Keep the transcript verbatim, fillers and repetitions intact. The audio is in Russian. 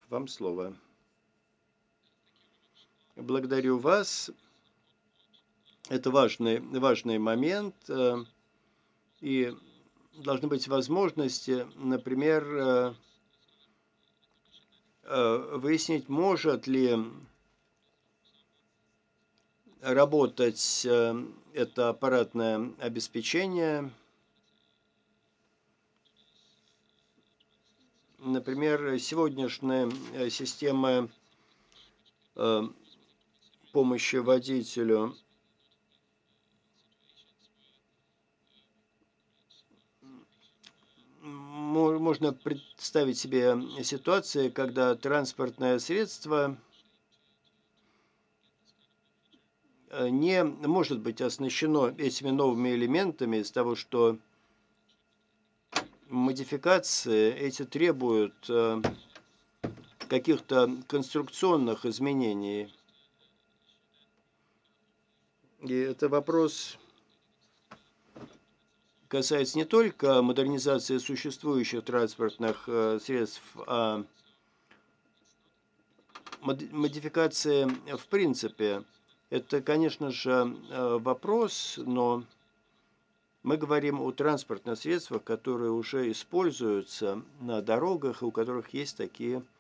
вам слово. Благодарю вас. Это важный, важный момент. э, И должны быть возможности, например, э, э, выяснить, может ли работать э, это аппаратное обеспечение. Например, сегодняшняя э, система э, помощи водителю мо- можно представить себе ситуации, когда транспортное средство э, не может быть оснащено этими новыми элементами из того, что модификации эти требуют э, каких-то конструкционных изменений. И это вопрос касается не только модернизации существующих транспортных э, средств, а мод- модификации в принципе. Это, конечно же, э, вопрос, но мы говорим о транспортных средствах, которые уже используются на дорогах, и у которых есть такие